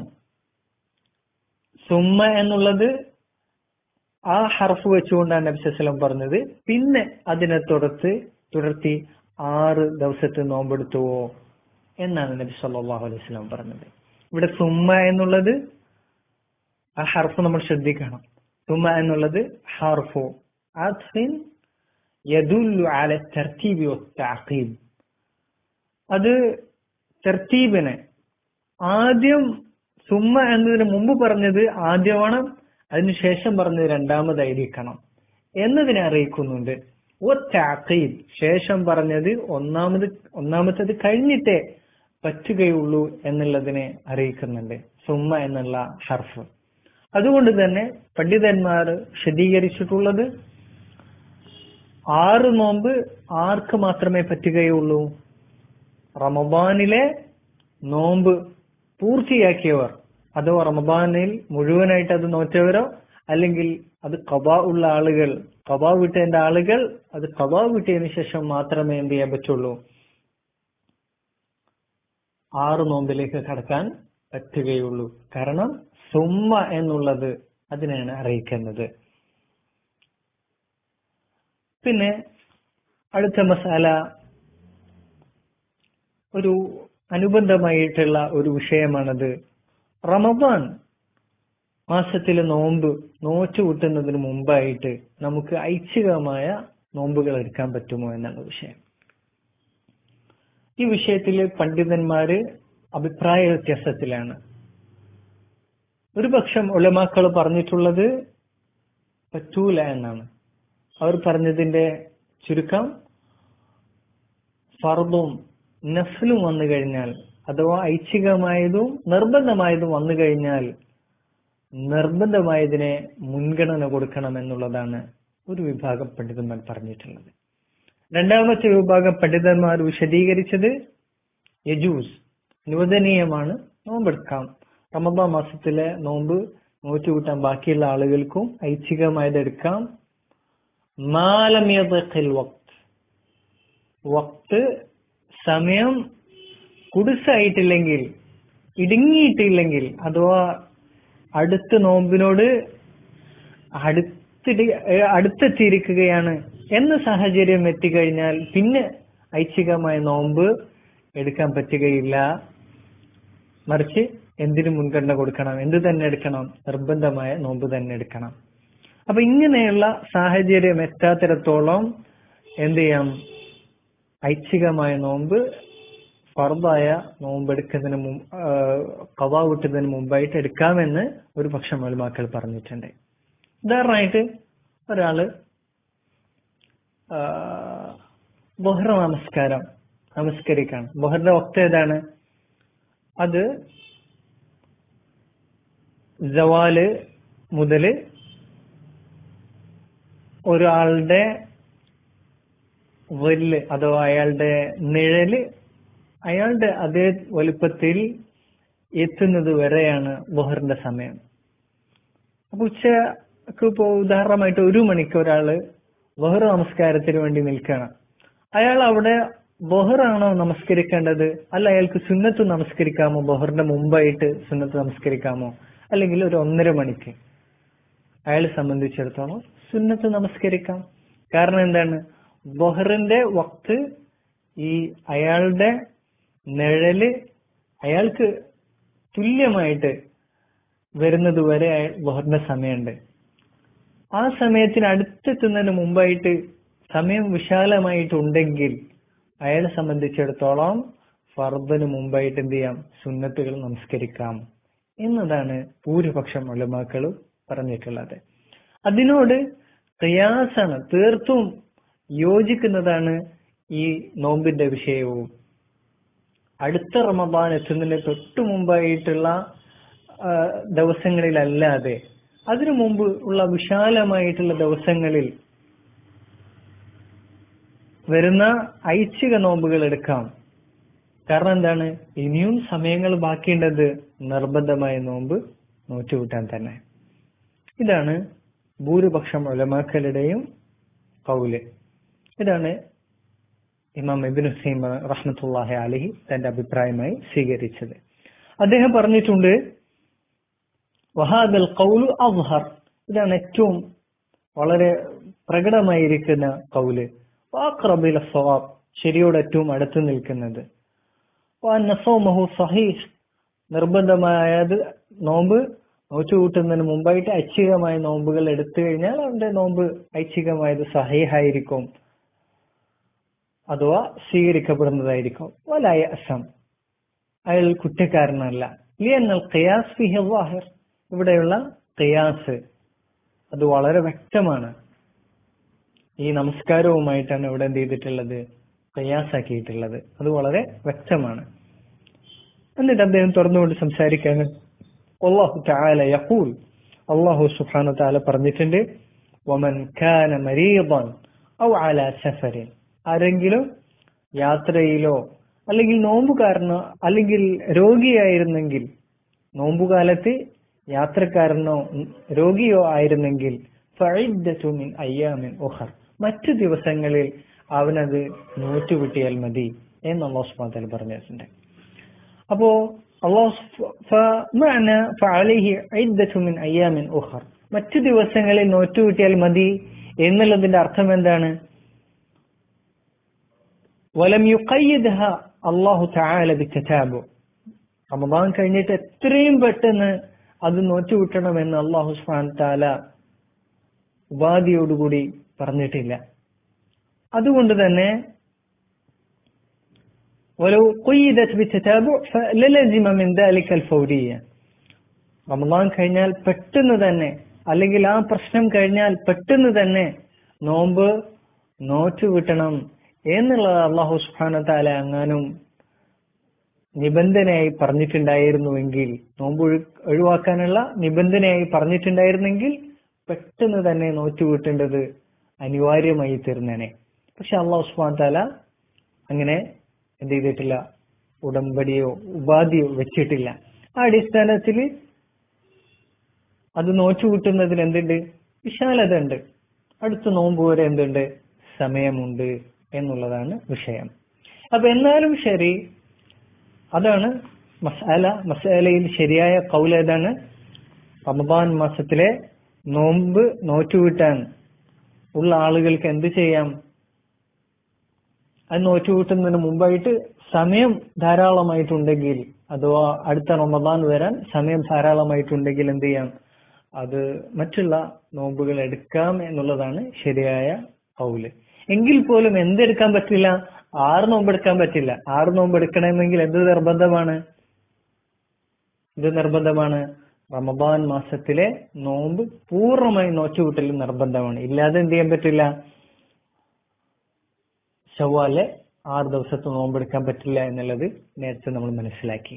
സുമ്മ എന്നുള്ളത് ആ ഹർഫ് വെച്ചുകൊണ്ടാണ് നബി സല്ലല്ലാഹു അലൈഹി വസല്ലം പറഞ്ഞത്. പിന്നെ അതിനെ തുടർത്തി 6 ദിവസത്തെ നോമ്പെടുത്തുവോ എന്നാണ് നബി സല്ലല്ലാഹു അലൈഹി വസല്ലം പറഞ്ഞത്. ഇവിടെ സുമ്മ എന്നുള്ളത് ആ ഹർഫ് നമ്മൾ ശ്രദ്ധിക്കണം. സുമ്മ എന്നുള്ളത് ഹർഫു അത്ഫിൻ യദുല്ലു അല തർതീബി വത്തഅഖീബ്. അത് തർതീബിനെ, ആദ്യം സുമ്മ എന്നതിന് മുമ്പ് പറഞ്ഞത് ആദ്യമാണ്, അതിനുശേഷം പറഞ്ഞത് രണ്ടാമതായിരിക്കണം എന്നതിനെ അറിയിക്കുന്നുണ്ട്. വത്തഅഖീബ്, ശേഷം പറഞ്ഞത് ഒന്നാമത്തേത് കഴിഞ്ഞിട്ടേ പറ്റുകയുള്ളൂ എന്നുള്ളതിനെ അറിയിക്കുന്നുണ്ട് സുമ്മ എന്നുള്ള ഹർഫ്. അതുകൊണ്ട് തന്നെ പണ്ഡിതന്മാർ വിശദീകരിച്ചിട്ടുള്ളത് 6 നോമ്പ് ആർക്ക് മാത്രമേ പറ്റുകയുള്ളൂ? റമദാനിലെ നോമ്പ് പൂർത്തിയാക്കിയവർ, അതോ റമദാനിൽ മുഴുവനായിട്ട് അത് നോറ്റവരോ അല്ലെങ്കിൽ അത് ഖളാ ഉള്ള ആളുകൾ, ഖളാ വീട്ടേണ്ട ആളുകൾ അത് ഖളാ വീട്ടിയതിനു ശേഷം മാത്രമേ എന്ത് ചെയ്യാൻ പറ്റുള്ളൂ? 6 നോമ്പിലേക്ക് കടക്കാൻ പറ്റുകയുള്ളൂ. കാരണം സുമ്മ എന്നുള്ളത് അതിനെയാണ് അറിയിക്കുന്നത്. പിന്നെ അടുത്ത മസാല ഒരു അനുബന്ധമായിട്ടുള്ള ഒരു വിഷയമാണത്. റമദാൻ മാസത്തിലെ നോമ്പ് നോറ്റുകൂട്ടുന്നതിന് മുമ്പായിട്ട് നമുക്ക് ഐച്ഛികമായ നോമ്പുകൾ എടുക്കാൻ പറ്റുമോ എന്നുള്ള വിഷയം. ഈ വിഷയത്തിൽ പണ്ഡിതന്മാര് അഭിപ്രായ വ്യത്യാസത്തിലാണ്. ഒരു പക്ഷം ഉലമാക്കൾ പറഞ്ഞിട്ടുള്ളത് പറ്റൂല എന്നാണ്. അവർ പറഞ്ഞതിന്റെ ചുരുക്കം, ഫർദും നഫ്ലും വന്നു കഴിഞ്ഞാൽ, അഥവാ ഐച്ഛികമായതും നിർബന്ധമായതും വന്നു കഴിഞ്ഞാൽ നിർബന്ധമായതിനെ മുൻഗണന കൊടുക്കണം എന്നുള്ളതാണ് ഒരു വിഭാഗം പണ്ഡിതന്മാർ പറഞ്ഞിട്ടുള്ളത്. രണ്ടാമത്തെ വിഭാഗം പണ്ഡിതന്മാർ വിശദീകരിച്ചത് യജൂസ്, അനുവദനീയമാണ്, നോമ്പെടുക്കാം. റമദാൻ മാസത്തിലെ നോമ്പ് നോറ്റുകൂട്ടാൻ ബാക്കിയുള്ള ആളുകൾക്കും ഐച്ഛികമായത് എടുക്കാം. മാലം യദ്ഖിൽ വഖ്ത്, സമയം കുടുസായിട്ടില്ലെങ്കിൽ, ഇടുങ്ങിയിട്ടില്ലെങ്കിൽ, അഥവാ അടുത്ത നോമ്പിനോട് അടുത്തെത്തിയിരിക്കുകയാണ് എന്ന സാഹചര്യം എത്തിക്കഴിഞ്ഞാൽ പിന്നെ ഐച്ഛികമായ നോമ്പ് എടുക്കാൻ പറ്റുകയില്ല. മറിച്ച് എന്തിനു മുൻഗണന കൊടുക്കണം, എന്ത് തന്നെ എടുക്കണം? നിർബന്ധമായ നോമ്പ് തന്നെ എടുക്കണം. അപ്പൊ ഇങ്ങനെയുള്ള സാഹചര്യം എത്താത്തിടത്തോളം എന്ത് ചെയ്യാം? ഐച്ഛികമായ നോമ്പ് ഫർദായ നോമ്പെടുക്കുന്നതിന് ഖളാ വിട്ടുന്നതിന് മുമ്പായിട്ട് എടുക്കാമെന്ന് ഒരു പക്ഷം ഉലമാക്കൾ പറഞ്ഞിട്ടുണ്ട്. ഉദാഹരണമായിട്ട് ഒരാള് ബഹ്റ നമസ്കാരം നമസ്കരിക്കണം. ബഹ്റിന്റെ വക്ത് ഏതാണ്? അത് സവാല് മുതൽ ഒരാളുടെ വല്ല് അഥവാ അയാളുടെ നിഴല് അയാളുടെ അതേ വലുപ്പത്തിൽ എത്തുന്നത് വരെയാണ് ബഹ്റിന്റെ സമയം. അപ്പൊ ഉച്ചക്ക് ഇപ്പോ ഉദാഹരണമായിട്ട് 1 മണിക്ക് ഒരാള് ബഹ്ർ നമസ്കാരത്തിന് വേണ്ടി നിൽക്കണം. അയാൾ അവിടെ ബഹ്റാണോ നമസ്കരിക്കേണ്ടത്, അല്ല അയാൾക്ക് സുന്നത്ത് നമസ്കരിക്കാമോ? ബഹ്റിന്റെ മുമ്പായിട്ട് സുന്നത്ത് നമസ്കരിക്കാമോ? അല്ലെങ്കിൽ ഒരു 1.5 മണിക്ക് അയാളെ സംബന്ധിച്ചിടത്തോളം സുന്നത്ത് നമസ്കരിക്കാം. കാരണം എന്താണ്? ബഹ്റിന്റെ വക്ത് ഈ അയാളുടെ നിഴല് അയാൾക്ക് തുല്യമായിട്ട് വരുന്നത് വരെ ബഹ്റിന്റെ സമയമുണ്ട്. ആ സമയത്തിന് അടുത്തെത്തുന്നതിന് മുമ്പായിട്ട് സമയം വിശാലമായിട്ടുണ്ടെങ്കിൽ അയാളെ സംബന്ധിച്ചിടത്തോളം ഫർദിന് മുമ്പായിട്ട് എന്ത് ചെയ്യാം? സുന്നത്തുകൾ നമസ്കരിക്കാം എന്നതാണ് ഭൂരിപക്ഷം ഉലമാക്കൾ പറഞ്ഞിട്ടുള്ളത്. അതിനോട് ഖിയാസാണ്, തീർത്തും യോജിക്കുന്നതാണ് ഈ നോമ്പിന്റെ വിഷയവും. അടുത്ത റമദാൻ എത്തുന്നതിന് തൊട്ടു മുമ്പായിട്ടുള്ള ദിവസങ്ങളിലല്ലാതെ അതിനു മുമ്പ് ഉള്ള വിശാലമായിട്ടുള്ള ദിവസങ്ങളിൽ വരുന്ന ഐച്ഛിക നോമ്പുകൾ എടുക്കാം. കാരണം എന്താണ്? ഇനിയും സമയങ്ങൾ ബാക്കിയുള്ളത് നിർബന്ധമായ നോമ്പ് നോറ്റുകൂട്ടാൻ തന്നെ. ഇതാണ് ഭൂരിപക്ഷം ഉലമാക്കളുടെയും ഖൗല്. ഇതാണ് ഇമാം ഇബ്നു സീമ റഹ്മത്തുള്ളാഹി അലൈഹി തന്റെ അഭിപ്രായമായി സ്വീകരിച്ചത്. അദ്ദേഹം പറഞ്ഞിട്ടുണ്ട്, വഹാദൽ ഖൗലു അസ്ഹർ, ഇതാണ് ഏറ്റവും വളരെ പ്രകടമായിരിക്കുന്ന ഖൗല്. വഅഖ്റബു ഇല സ്വവാബ്, ശരിയോട് ഏറ്റവും അടുത്ത് നിൽക്കുന്നത്. വഅന്ന സൗമഹു സഹീഹ്, നിർബന്ധമായത് നോമ്പ് നോറ്റുകൂട്ടുന്നതിന് മുമ്പായിട്ട് ഐച്ഛികമായ നോമ്പുകൾ എടുത്തു കഴിഞ്ഞാൽ അവന്റെ നോമ്പ് ഐച്ഛികമായത് സഹീഹായിരിക്കും, അഥവാ സ്വീകരിക്കപ്പെടുന്നതായിരിക്കും. വലാ യഅസം, അയാൾ കുറ്റക്കാരനല്ല. ലിഅന്നൽ ഖിയാസ് ഫീഹി ളാഹിർ, ഇവിടെയുള്ള ഖിയാസ് അത് വളരെ വ്യക്തമാണ്. ഈ നമസ്കാരവുമായിട്ടാണ് ഇവിടെ എന്ത് ചെയ്തിട്ടുള്ളത്? ഖിയാസാക്കിയിട്ടുള്ളത്. അത് വളരെ വ്യക്തമാണ്. എന്നിട്ട് അദ്ദേഹം തുറന്നുകൊണ്ട് സംസാരിക്കാണ്. അല്ലാഹു തആല യഖൂൽ, അല്ലാഹു സുബ്ഹാനഹു തആല പറഞ്ഞിട്ടുണ്ട്, വമൻ കാന മരീദൻ ഔ അലാ സഫരിൻ, ആരെങ്കിലും യാത്രയിലോ അല്ലെങ്കിൽ നോമ്പുകാരനോ അല്ലെങ്കിൽ രോഗിയായിരുന്നെങ്കിൽ, നോമ്പുകാലത്ത് യാത്രക്കാരനോ രോഗിയോ ആയിരുന്നെങ്കിൽ ഫഇദ്ദതു മിൻ അയ്യാമിൻ ഉഖർ, മറ്റു ദിവസങ്ങളിൽ അവനത് നോറ്റുകിട്ടിയാൽ മതി എന്ന് അല്ലാഹു സുബ്ഹാനഹു വ തആല പറഞ്ഞിട്ടുണ്ട്. അപ്പോ മറ്റു ദിവസങ്ങളിൽ നോറ്റുകിട്ടിയാൽ മതി എന്നുള്ളതിന്റെ അർത്ഥം എന്താണ്? വലം യുഖയ്യിദ്ഹ അല്ലാഹു തആല ബിതതാബു, റമദാൻ കഴിഞ്ഞിട്ട് എത്രയും പെട്ടെന്ന് അത് നോറ്റുകിട്ടണമെന്ന് അല്ലാഹു സുബ്ഹാനഹു വ തആല ഉപാധിയോടുകൂടി പറഞ്ഞിട്ടില്ല. അതുകൊണ്ട് തന്നെ വലൗ ഖുയ്യിദത് ബിതതാബു ഫലലസിമ മിൻ ദാലിക അൽഫൗരിയ്യ, റമദാൻ കഴിഞ്ഞാൽ പെട്ടെന്ന് തന്നെ, അല്ലെങ്കിൽ ആ പ്രശ്നം കഴിഞ്ഞാൽ പെട്ടെന്ന് തന്നെ നോമ്പ് നോറ്റുകിട്ടണം എന്നുള്ളത് അല്ലാഹു സുബ്ഹാനഹു വ തആല എങ്ങാനും നിബന്ധനയായി പറഞ്ഞിട്ടുണ്ടായിരുന്നുവെങ്കിൽ, നോമ്പ് ഒഴിവാക്കാനുള്ള നിബന്ധനയായി പറഞ്ഞിട്ടുണ്ടായിരുന്നെങ്കിൽ പെട്ടെന്ന് തന്നെ നോറ്റുകിട്ടേണ്ടത് അനിവാര്യമായി തീർന്നേനെ. പക്ഷെ അല്ലാഹു സുബ്ഹാനഹു വ തആല അങ്ങനെ എന്ത് ചെയ്തിട്ടില്ല? ഉടമ്പടിയോ ഉപാധിയോ വെച്ചിട്ടില്ല. ആ അടിസ്ഥാനത്തിൽ അത് നോറ്റുകൂട്ടുന്നതിന് എന്തുണ്ട്? വിശാലത ഉണ്ട്. അടുത്ത നോമ്പ് വരെ എന്തുണ്ട്? സമയമുണ്ട് എന്നുള്ളതാണ് വിഷയം. അപ്പൊ എന്നാലും ശരി, അതാണ് മസ്അലയിൽ ശരിയായ ഖൗൽ ഏതാണ്? റമദാൻ മാസത്തിലെ നോമ്പ് നോറ്റുകൂട്ടാൻ ഉള്ള ആളുകൾക്ക് എന്ത് ചെയ്യാം? അത് നോറ്റുകൂട്ടുന്നതിന് മുമ്പായിട്ട് സമയം ധാരാളമായിട്ടുണ്ടെങ്കിൽ അഥവാ അടുത്ത റമദാൻ വരാൻ സമയം ധാരാളമായിട്ടുണ്ടെങ്കിൽ എന്ത് ചെയ്യാം, അത് മറ്റുള്ള നോമ്പുകൾ എടുക്കാം എന്നുള്ളതാണ് ശരിയായ ഖൗല്. എങ്കിൽ പോലും എന്തെടുക്കാൻ പറ്റില്ല, 6 നോമ്പെടുക്കാൻ പറ്റില്ല. 6 നോമ്പെടുക്കണമെങ്കിൽ എന്ത് നിർബന്ധമാണ്? റമദാൻ മാസത്തിലെ നോമ്പ് പൂർണ്ണമായി നോച്ചുകൂട്ടലും നിർബന്ധമാണ്. ഇല്ലാതെ എന്ത് ചെയ്യാൻ പറ്റില്ല, ശവ്വാലിലെ 6 ദിവസത്തെ നോമ്പെടുക്കാൻ പറ്റില്ല എന്നുള്ളത് നേരത്തെ നമ്മൾ മനസ്സിലാക്കി.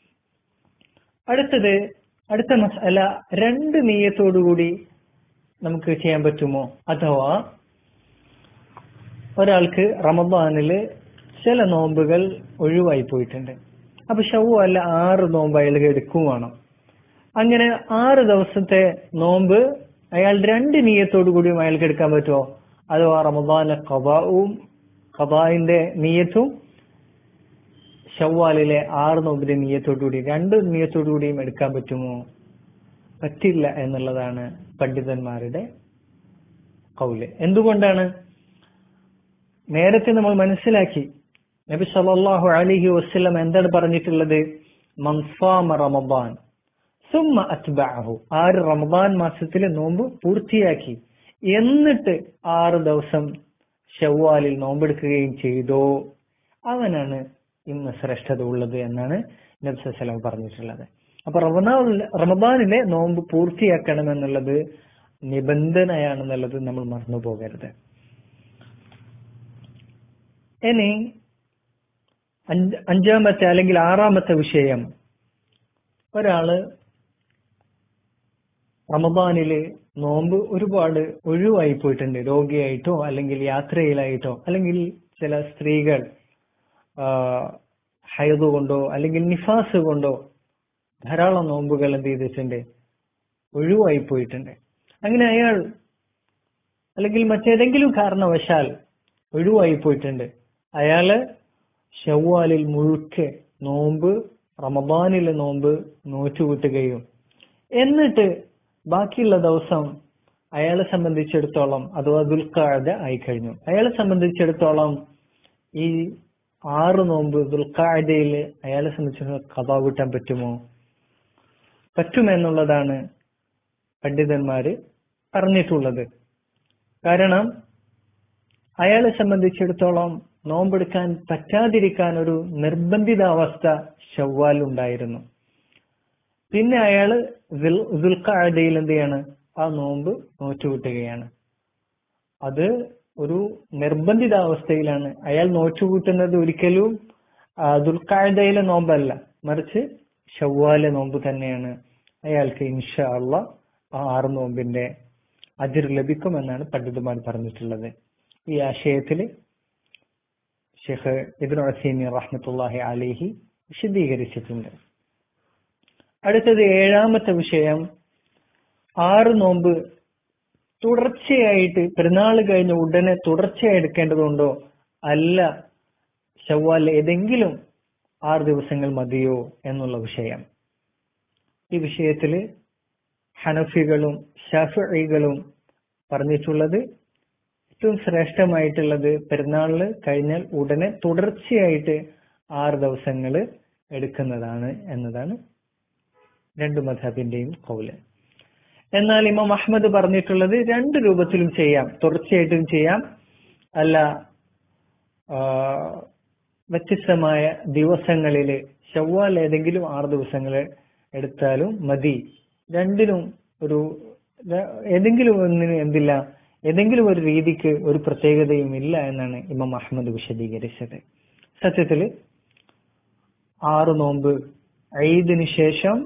അടുത്ത മസല, 2 നിയ്യത്തോടുകൂടി നമുക്ക് ചെയ്യാൻ പറ്റുമോ? അഥവാ ഒരാൾക്ക് റമദാനില് ചില നോമ്പുകൾ ഒഴിവായി പോയിട്ടുണ്ട്, അപ്പൊ ശവ്വാലിലെ 6 നോമ്പ് അയാൾ എടുക്കും വേണം. അങ്ങനെ 6 ദിവസത്തെ നോമ്പ് അയാൾ 2 നിയ്യത്തോടു കൂടിയും അയാൾക്ക് എടുക്കാൻ പറ്റുമോ? അഥവാ റമദാനിലെ ഖദാഇന്റെ നിയ്യത്തും ശവ്വാലിലെ 6 നോമ്പിന്റെ നിയ്യത്തോടുകൂടി 2 നിയ്യത്തോടുകൂടിയും എടുക്കാൻ പറ്റുമോ? പറ്റില്ല എന്നുള്ളതാണ് പണ്ഡിതന്മാരുടെ ഖൗല്. എന്തുകൊണ്ടാണ്? നേരത്തെ നമ്മൾ മനസ്സിലാക്കി, നബി സല്ലല്ലാഹു അലൈഹി വസല്ലം എന്താണ് പറഞ്ഞിട്ടുള്ളത്? മൻ സാമ റമദാൻ സുമ്മ അത്ബഅഹു, 6 റമദാൻ മാസത്തിലെ നോമ്പ് പൂർത്തിയാക്കി എന്നിട്ട് 6 ദിവസം ശവ്വാലിൽ നോമ്പെടുക്കുകയും ചെയ്തോ, അവനാണ് ഇന്ന് ശ്രേഷ്ഠത ഉള്ളത് എന്നാണ് നബി സല്ലല്ലാഹു അലൈഹി വസല്ലം പറഞ്ഞിട്ടുള്ളത്. അപ്പൊ റമദാനിലെ നോമ്പ് പൂർത്തിയാക്കണമെന്നുള്ളത് നിബന്ധനയാണെന്നുള്ളത് നമ്മൾ മറന്നു പോകരുത്. ഇനി 5-ാമത്തെ അല്ലെങ്കിൽ 6-ാമത്തെ വിഷയം, ഒരാള് റമദാനില് നോമ്പ് ഒരുപാട് ഒഴിവായി പോയിട്ടുണ്ട്, രോഗിയായിട്ടോ അല്ലെങ്കിൽ യാത്രയിലായിട്ടോ അല്ലെങ്കിൽ ചില സ്ത്രീകൾ ഹൈദ് കൊണ്ടോ അല്ലെങ്കിൽ നിഫാസ് കൊണ്ടോ ധാരാളം നോമ്പുകൾ എന്ത് ചെയ്തിട്ടുണ്ട്, ഒഴിവായി പോയിട്ടുണ്ട്. അങ്ങനെ അയാൾ അല്ലെങ്കിൽ മറ്റേതെങ്കിലും കാരണവശാൽ ഒഴിവായി പോയിട്ടുണ്ട്, അയാള് ശവ്വാലിൽ മുഴുക്കെ നോമ്പ്, റമദാനിലെ നോമ്പ് നോറ്റുകൂട്ടുകയും എന്നിട്ട് ബാക്കിയുള്ള ദിവസം അയാളെ സംബന്ധിച്ചിടത്തോളം, അഥവാ ദുൽഖഅദ ആയി കഴിഞ്ഞു, അയാളെ സംബന്ധിച്ചിടത്തോളം ഈ 6 നോമ്പ് ദുൽഖഅദയിൽ അയാളെ സംബന്ധിച്ചിടത്തോളം ഖദാ വീട്ടാൻ പറ്റുമോ? പറ്റുമെന്നുള്ളതാണ് പണ്ഡിതന്മാര് പറഞ്ഞിട്ടുള്ളത്. കാരണം അയാളെ സംബന്ധിച്ചിടത്തോളം നോമ്പെടുക്കാൻ പറ്റാതിരിക്കാൻ ഒരു നിർബന്ധിതാവസ്ഥ ശവ്വാൽ ഉണ്ടായിരുന്നു. പിന്നെ അയാള് ദുൽഖഅദയിൽ എന്ത് ചെയ്യാണ്, ആ നോമ്പ് നോറ്റുകൂട്ടുകയാണ്. അത് ഒരു നിർബന്ധിതാവസ്ഥയിലാണ്. അയാൾ നോറ്റുകൂട്ടുന്നത് ഒരിക്കലും ദുൽഖഅദയിലെ നോമ്പല്ല, മറിച്ച് ശവ്വാലിലെ നോമ്പ് തന്നെയാണ്. അയാൾക്ക് ഇൻഷാ അല്ലാഹ് ആ 6 നോമ്പിന്റെ അജ്ർ ലഭിക്കുമെന്നാണ് പണ്ഡിതന്മാർ പറഞ്ഞിട്ടുള്ളത്. ഈ ആശയത്തിൽ ഷെയ്ഖ് ഇബ്നു ഉസൈമീൻ റഹ്മത്തുള്ളാഹി അലൈഹി വിശദീകരിച്ചിട്ടുണ്ട്. അടുത്തത് 7-ാമത്തെ വിഷയം, 6 നോമ്പ് തുടർച്ചയായിട്ട് പെരുന്നാൾ കഴിഞ്ഞ ഉടനെ തുടർച്ചയായി എടുക്കേണ്ടതുണ്ടോ, അല്ല ശവ്വാലിലെ ഏതെങ്കിലും 6 ദിവസങ്ങൾ മതിയോ എന്നുള്ള വിഷയം. ഈ വിഷയത്തിൽ ഹനഫികളും ശാഫിഈകളും പറഞ്ഞിട്ടുള്ളത് ഏറ്റവും ശ്രേഷ്ഠമായിട്ടുള്ളത് പെരുന്നാളിന് കഴിഞ്ഞാൽ ഉടനെ തുടർച്ചയായിട്ട് 6 ദിവസങ്ങൾ എടുക്കുന്നതാണ് എന്നതാണ് 2 മദ്ഹബിന്റെയും ഖൗല്. എന്നാൽ ഇമാം അഹ്മദ് പറഞ്ഞിട്ടുള്ളത് 2 രൂപത്തിലും ചെയ്യാം, തുടർച്ചയായിട്ടും ചെയ്യാം, അല്ല വ്യത്യസ്തമായ ദിവസങ്ങളില് ശവ്വാൽ ഏതെങ്കിലും 6 ദിവസങ്ങൾ എടുത്താലും മതി. രണ്ടിനും ഏതെങ്കിലും ഒന്നിന് എന്തില്ല, ഏതെങ്കിലും ഒരു രീതിക്ക് ഒരു പ്രത്യേകതയും ഇല്ല എന്നാണ് ഇമാം അഹ്മദ് വിശദീകരിച്ചത്. സത്യത്തില് 6 നോമ്പ് ഈദിന് ശേഷം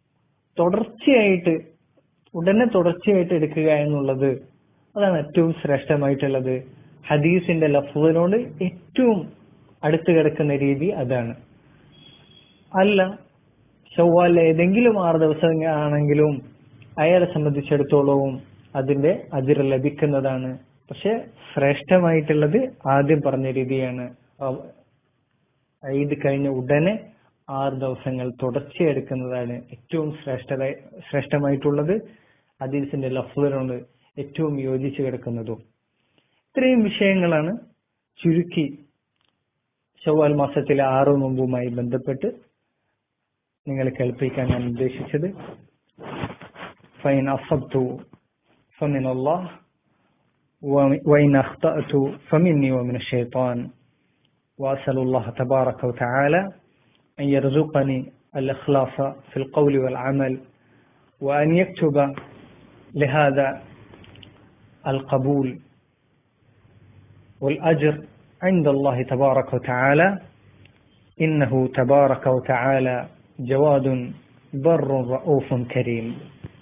ഉടനെ തുടർച്ചയായിട്ട് എടുക്കുക എന്നുള്ളത് അതാണ് ഏറ്റവും ശ്രേഷ്ഠമായിട്ടുള്ളത്. ഹദീസിന്റെ ലഫ്ളിനോട് ഏറ്റവും അടുത്ത് കിടക്കുന്ന രീതി അതാണ്. അല്ല ശവ്വാലിലെ ഏതെങ്കിലും 6 ദിവസം ആണെങ്കിലും അയാളെ സംബന്ധിച്ചിടത്തോളവും അതിന്റെ അജ്ർ ലഭിക്കുന്നതാണ്. പക്ഷെ ശ്രേഷ്ഠമായിട്ടുള്ളത് ആദ്യം പറഞ്ഞ രീതിയാണ്. ഈദ് കഴിഞ്ഞ ഉടനെ 6 ദിവസങ്ങൾ തുടർച്ചയെടുക്കുന്നതാണ് ഏറ്റവും ശ്രേഷ്ഠമായിട്ടുള്ളത്, ഹദീസിന്റെ ലഫ്ളിനോട് ഏറ്റവും യോജിച്ചു കിടക്കുന്നതും. ഇത്രയും വിഷയങ്ങളാണ് ചുരുക്കി ശവ്വാൽ മാസത്തിലെ 6 നോമ്പുമായി ബന്ധപ്പെട്ട് നിങ്ങളെ കേൾപ്പിക്കാൻ ഞാൻ ഉദ്ദേശിച്ചത്. فإن أصبت فمن الله وإن أخطأت فمني ومن الشيطان وأسأل الله تبارك وتعالى أن يرزقني الإخلاص في القول والعمل وأن يكتب لهذا القبول والأجر عند الله تبارك وتعالى إنه تبارك وتعالى جواد بر رؤوف كريم.